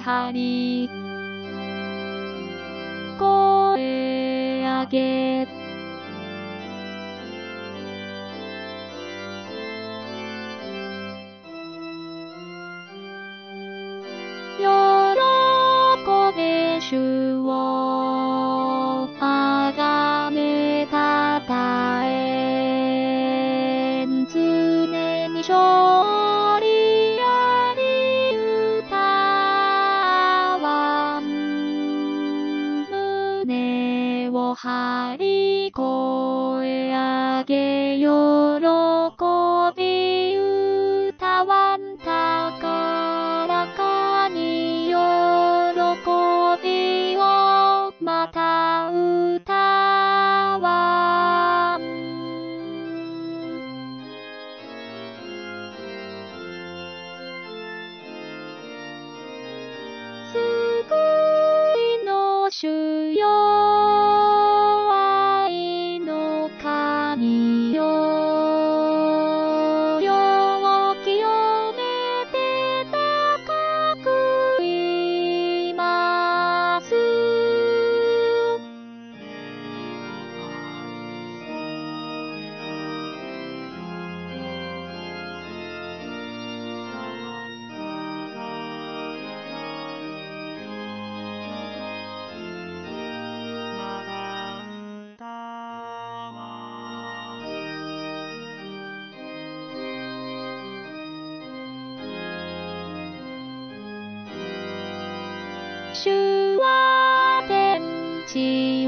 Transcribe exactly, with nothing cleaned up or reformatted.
張り声上げ喜べ主をあがめたたえん常に勝利あり歌わん胸を張り声上げ喜び歌わん高らかに喜びをまた歌わん救いの主よ愛の神よ世を清めて高くいます主は天地